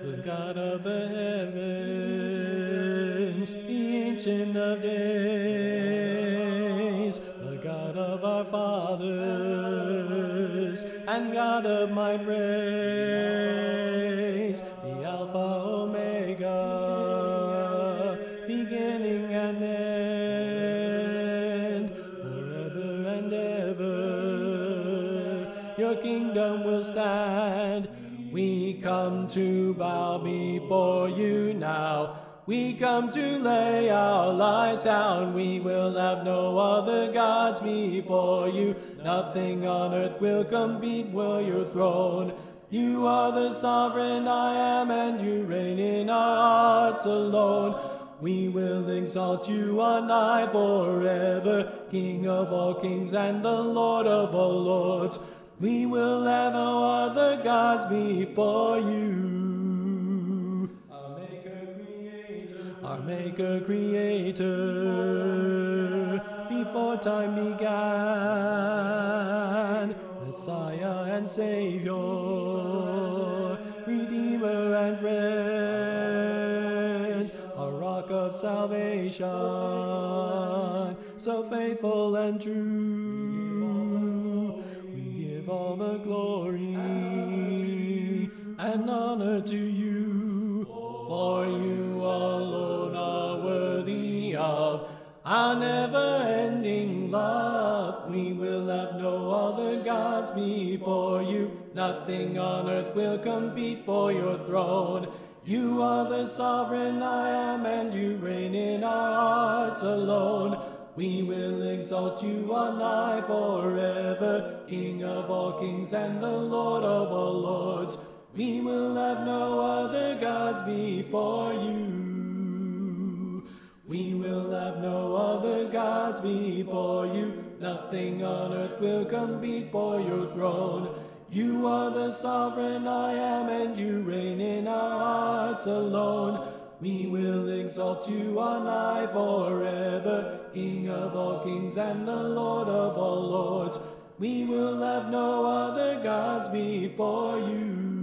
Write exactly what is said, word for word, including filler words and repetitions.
the God of the heavens, the Ancient of Days, the God of our fathers, and God of my praise, the Alpha Omega, beginning and end, forever and ever, your kingdom will stand. We come to bow before you now. We come to lay our lives down. We will have no other gods before you. Nothing on earth will compete with your throne. You are the sovereign I am, and you reign in our hearts alone. We will exalt you on high forever, King of all kings and the Lord of all lords. We will have no other gods before you. Our Maker Creator, our Maker Creator, before time began, Messiah and Savior, Redeemer and friend, our rock of salvation, so faithful and true. All the glory and honor to you, for you alone are worthy of our never-ending love. We will have no other gods before you. Nothing on earth will compete for your throne. You are the sovereign I am, and you reign in our hearts alone. We will exalt you on high forever, King of all kings and the Lord of all lords. We will have no other gods before you. We will have no other gods before you. Nothing on earth will compete for your throne. You are the sovereign I am, and you reign in our hearts alone. We will exalt you on high forever, King of all kings and the Lord of all lords. We will have no other gods before you.